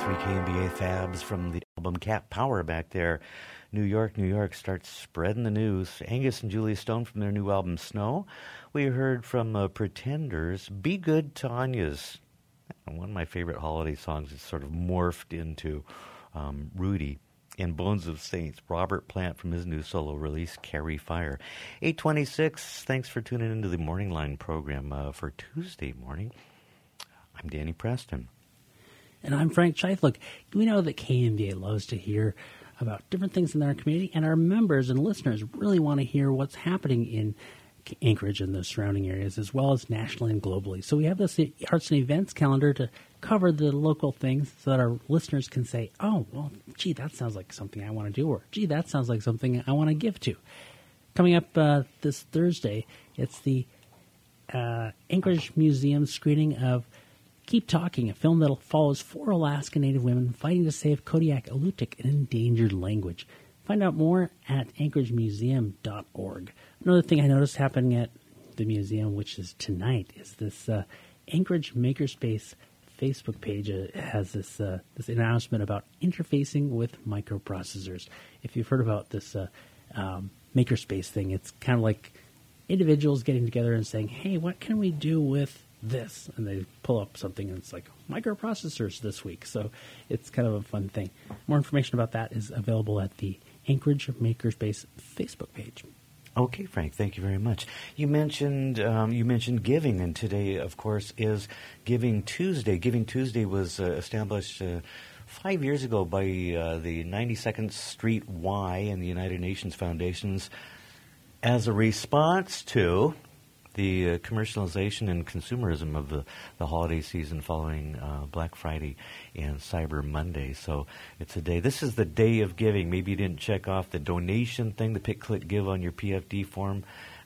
93 KMBA Fabs from the album Cat Power back there. New York starts spreading the news. Angus and Julia Stone from their new album Snow. We heard from Pretenders, Be Good Tanya's. One of my favorite holiday songs is sort of morphed into Rudy. And Bones of Saints, Robert Plant from his new solo release, Carry Fire. 8:26, thanks for tuning into the Morning Line program for Tuesday morning. I'm Danny Preston. And I'm Frank Scheiflik. We know that KMBA loves to hear about different things in our community, and our members and listeners really want to hear what's happening in Anchorage and the surrounding areas, as well as nationally and globally. So we have this arts and events calendar to cover the local things so that our listeners can say, oh, well, gee, that sounds like something I want to do, or gee, that sounds like something I want to give to. Coming up this Thursday, it's the Anchorage Museum screening of Keep Talking, a film that follows 4 Alaska Native women fighting to save Kodiak Alutiiq, an endangered language. Find out more at anchoragemuseum.org. Another thing I noticed happening at the museum, which is tonight, is this Anchorage Makerspace Facebook page. It has this announcement about interfacing with microprocessors. If you've heard about this Makerspace thing, it's kind of like individuals getting together and saying, hey, what can we do with this? And they pull up something and it's like microprocessors this week. So it's kind of a fun thing. More information about that is available at the Anchorage Makerspace Facebook page. Okay, Frank, thank you very much. You mentioned giving, and today, of course, is Giving Tuesday. Giving Tuesday was established 5 years ago by the 92nd Street Y and the United Nations Foundations as a response to the commercialization and consumerism of the holiday season following Black Friday and Cyber Monday. So it's a day. This is the day of giving. Maybe you didn't check off the donation thing, the pick, click, give on your PFD form,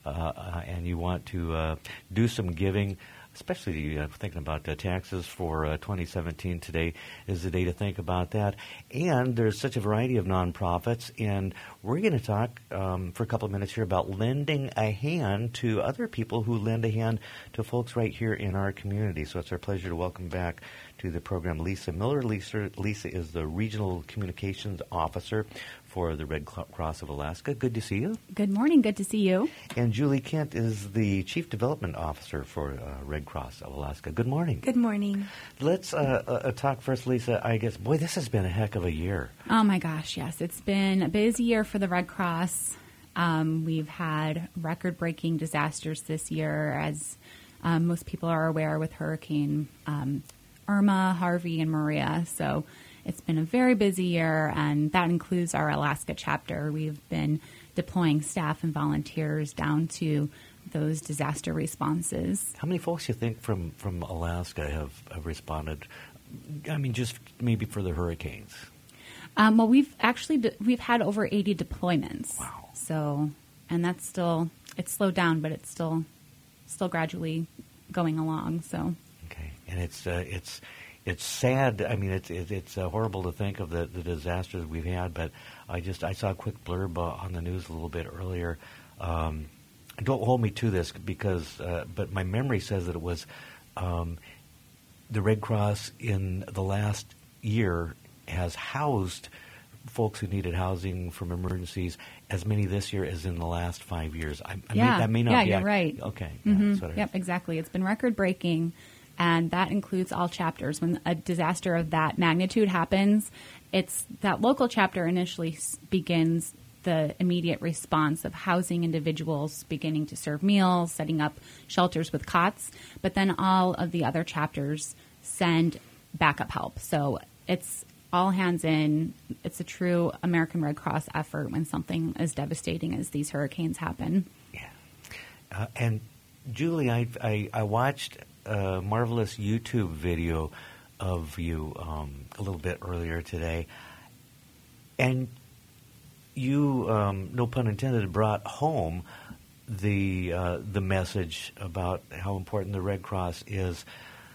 and you want to do some giving. Especially thinking about taxes for 2017, today is the day to think about that. And there's such a variety of nonprofits, and we're going to talk for a couple of minutes here about lending a hand to other people who lend a hand to folks right here in our community. So it's our pleasure to welcome back to the program Lisa Miller. Lisa is the Regional Communications Officer for the Red Cross of Alaska. Good to see you. Good morning. Good to see you. And Julie Kent is the Chief Development Officer for Red Cross of Alaska. Good morning. Good morning. Let's talk first, Lisa. I guess, boy, this has been a heck of a year. Oh, my gosh, yes. It's been a busy year for the Red Cross. We've had record-breaking disasters this year, as most people are aware, with Hurricane Irma, Harvey, and Maria. So it's been a very busy year, and that includes our Alaska chapter. We've been deploying staff and volunteers down to those disaster responses. How many folks do you think from Alaska have responded? I mean, just maybe for the hurricanes. Well, we've had over 80 deployments. Wow. So, and that's still, it's slowed down, but it's still gradually going along. So. Okay, and it's sad. I mean, it's horrible to think of the disasters we've had. But I saw a quick blurb on the news a little bit earlier. Don't hold me to this because, but my memory says that it was the Red Cross in the last year has housed folks who needed housing from emergencies as many this year as in the last 5 years. That may not be. Yeah, you're right. Okay. Mm-hmm. Yep, exactly. It's been record-breaking. And that includes all chapters. When a disaster of that magnitude happens, it's that local chapter initially begins the immediate response of housing individuals, beginning to serve meals, setting up shelters with cots. But then all of the other chapters send backup help. So it's all hands in. It's a true American Red Cross effort when something as devastating as these hurricanes happen. Yeah. And Julie, I watched a marvelous YouTube video of you a little bit earlier today, and you, no pun intended, brought home the message about how important the Red Cross is.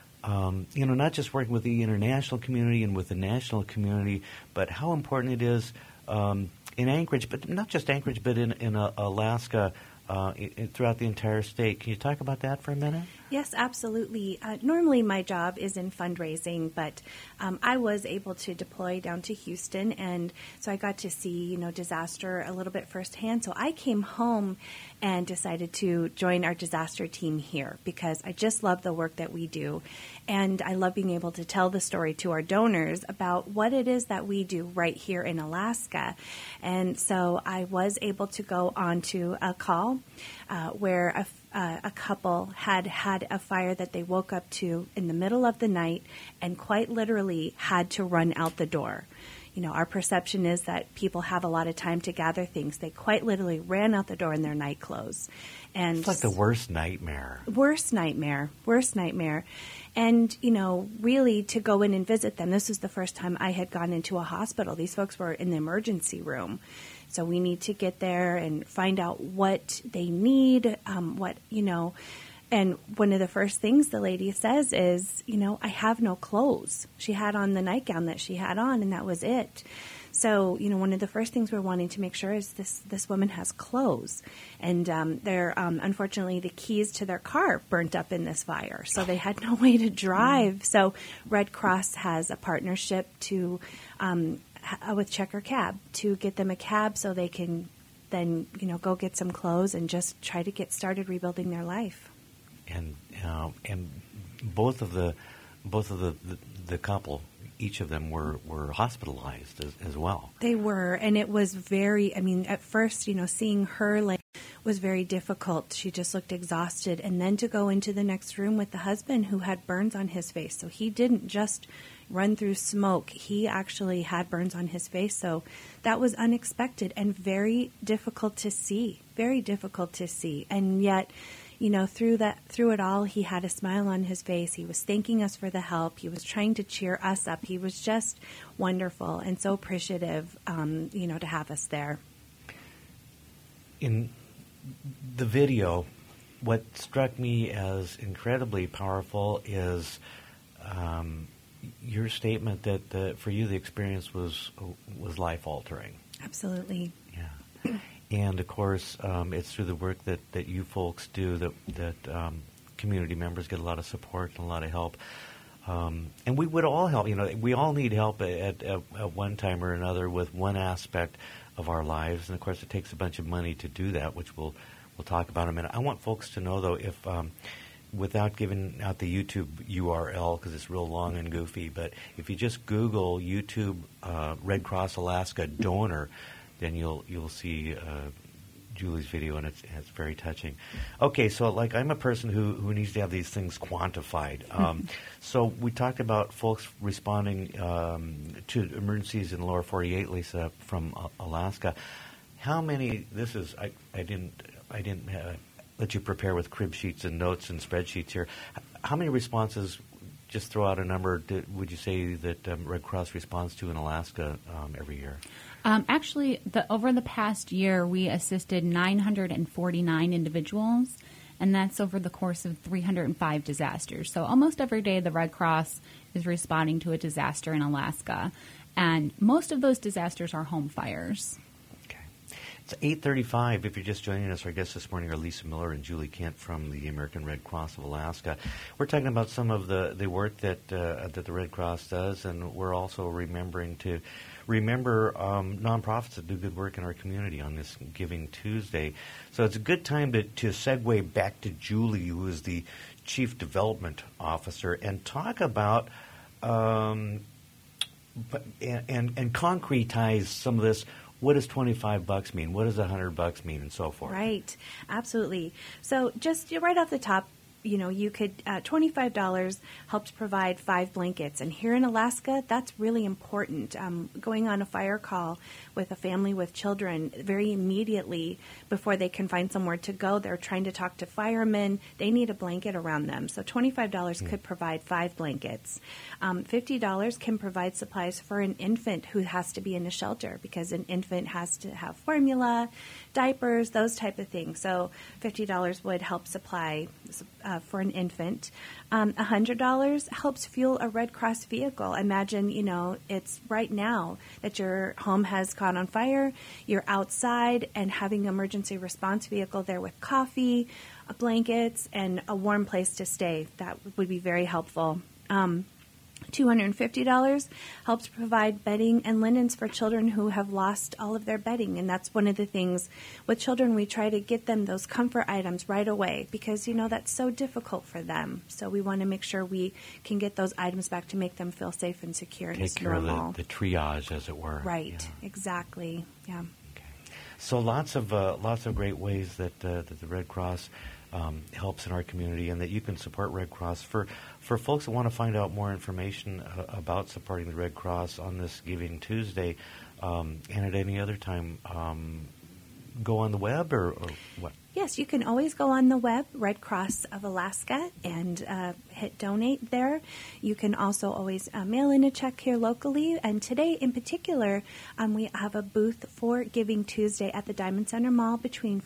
Not just working with the international community and with the national community, but how important it is in Anchorage, but not just Anchorage, but in Alaska, throughout the entire state. Can you talk about that for a minute? Yes, absolutely. Normally my job is in fundraising, but I was able to deploy down to Houston, and so I got to see, disaster a little bit firsthand. So I came home and decided to join our disaster team here because I just love the work that we do, and I love being able to tell the story to our donors about what it is that we do right here in Alaska. And so I was able to go on to a call where a couple had a fire that they woke up to in the middle of the night and quite literally had to run out the door. Our perception is that people have a lot of time to gather things. They quite literally ran out the door in their night clothes. And it's like the worst nightmare. Worst nightmare. And, really to go in and visit them, this was the first time I had gone into a hospital. These folks were in the emergency room. So we need to get there and find out what they need, and one of the first things the lady says is, I have no clothes. She had on the nightgown that she had on, and that was it. So, one of the first things we're wanting to make sure is this woman has clothes. And they're unfortunately, the keys to their car burnt up in this fire. So they had no way to drive. So Red Cross has a partnership to with Checker Cab to get them a cab so they can then, go get some clothes and just try to get started rebuilding their life. And both of the couple, each of them were hospitalized as well. They were, and it was very. At first, seeing her was very difficult. She just looked exhausted, and then to go into the next room with the husband who had burns on his face. So he didn't just run through smoke; he actually had burns on his face. So that was unexpected and very difficult to see. Very difficult to see, and yet. Through it all, he had a smile on his face. He was thanking us for the help. He was trying to cheer us up. He was just wonderful and so appreciative, to have us there. In the video, what struck me as incredibly powerful is your statement that for you the experience was life-altering. Absolutely. Yeah. And, of course, it's through the work that you folks do that community members get a lot of support and a lot of help. And we would all help. We all need help at one time or another with one aspect of our lives. And, of course, it takes a bunch of money to do that, which we'll talk about in a minute. I want folks to know, though, if without giving out the YouTube URL because it's real long and goofy, but if you just Google YouTube Red Cross Alaska donor, then you'll see Julie's video, and it's very touching. Okay, so I'm a person who needs to have these things quantified. So we talked about folks responding to emergencies in the lower 48, Lisa, from Alaska. How many? I didn't let you prepare with crib sheets and notes and spreadsheets here. How many responses? Just throw out a number. Would you say that Red Cross responds to in Alaska every year? Actually, over the past year, we assisted 949 individuals, and that's over the course of 305 disasters. So almost every day, the Red Cross is responding to a disaster in Alaska, and most of those disasters are home fires. Okay. It's 8:35. If you're just joining us, our guests this morning are Lisa Miller and Julie Kent from the American Red Cross of Alaska. We're talking about some of the work that the Red Cross does, and we're also remembering nonprofits that do good work in our community on this Giving Tuesday. So it's a good time to segue back to Julie, who is the Chief Development Officer, and talk about and concretize some of this. What does $25 mean? What does $100 mean, and so forth? Right, absolutely. So just right off the top, you could $25 helps provide 5 blankets. And here in Alaska, that's really important. Going on a fire call with a family with children, very immediately before they can find somewhere to go, they're trying to talk to firemen. They need a blanket around them. So $25 could provide 5 blankets. $50 can provide supplies for an infant who has to be in a shelter because an infant has to have formula, diapers, those type of things. So $50 would help supply, for an infant. $100 helps fuel a Red Cross vehicle. Imagine, it's right now that your home has caught on fire, you're outside, and having an emergency response vehicle there with coffee, blankets, and a warm place to stay. That would be very helpful. $250 helps provide bedding and linens for children who have lost all of their bedding. And that's one of the things with children, we try to get them those comfort items right away because, that's so difficult for them. So we want to make sure we can get those items back to make them feel safe and secure. Take care of the triage, as it were. Right, exactly, yeah. Okay. So lots of great ways that the Red Cross helps in our community, and that you can support Red Cross. For folks that want to find out more information about supporting the Red Cross on this Giving Tuesday, and at any other time, go on the web or what? Yes, you can always go on the web, Red Cross of Alaska, and hit donate there. You can also always mail in a check here locally. And today, in particular, we have a booth for Giving Tuesday at the Diamond Center Mall between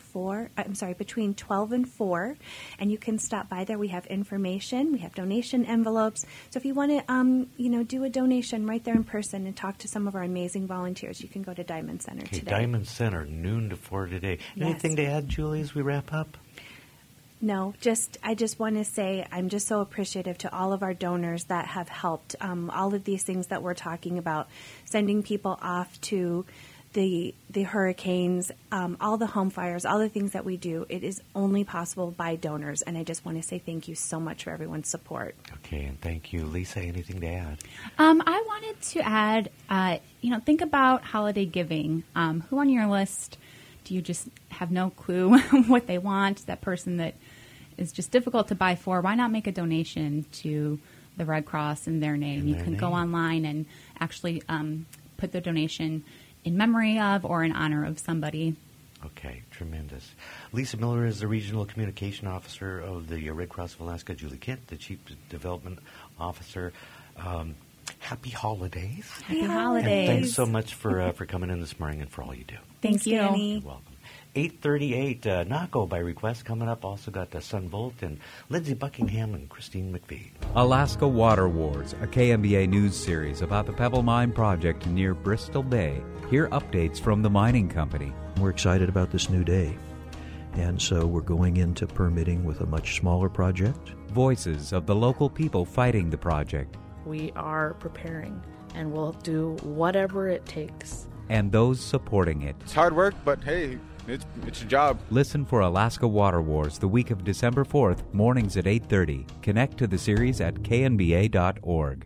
12 and 4. And you can stop by there. We have information. We have donation envelopes. So if you want to, do a donation right there in person and talk to some of our amazing volunteers, you can go to Diamond Center today. Diamond Center, noon to 4 today. Yes. Anything to add, Julie, as we wrap up? No, I just want to say I'm just so appreciative to all of our donors that have helped. All of these things that we're talking about, sending people off to the hurricanes, all the home fires, all the things that we do, it is only possible by donors. And I just want to say thank you so much for everyone's support. Okay, and thank you. Lisa, anything to add? I wanted to add, think about holiday giving. Who on your list do you just have no clue what they want? That person that is just difficult to buy for, why not make a donation to the Red Cross in their name? You can go online and actually put the donation in memory of or in honor of somebody. Okay, tremendous. Lisa Miller is the Regional Communication Officer of the Red Cross of Alaska. Julie Kent, the Chief Development Officer. Happy holidays. Happy holidays. And thanks so much for coming in this morning and for all you do. Thank you. Danny. You're welcome. 8:38, Naco by request coming up. Also got Sun Volt and Lindsey Buckingham and Christine McVie. Alaska Water Wars, a KMBA news series about the Pebble Mine project near Bristol Bay. Hear updates from the mining company. We're excited about this new day, and so we're going into permitting with a much smaller project. Voices of the local people fighting the project. We are preparing, and we'll do whatever it takes. And those supporting it. It's hard work, but hey, it's a job. Listen for Alaska Water Wars the week of December 4th, mornings at 8:30. Connect to the series at knba.org.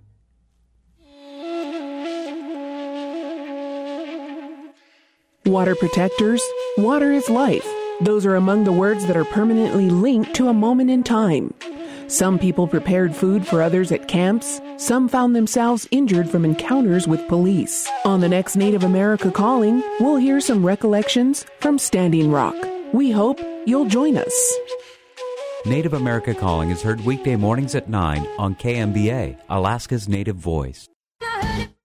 Water protectors, water is life. Those are among the words that are permanently linked to a moment in time. Some people prepared food for others at camps. Some found themselves injured from encounters with police. On the next Native America Calling, we'll hear some recollections from Standing Rock. We hope you'll join us. Native America Calling is heard weekday mornings at 9 on KMBA, Alaska's Native Voice.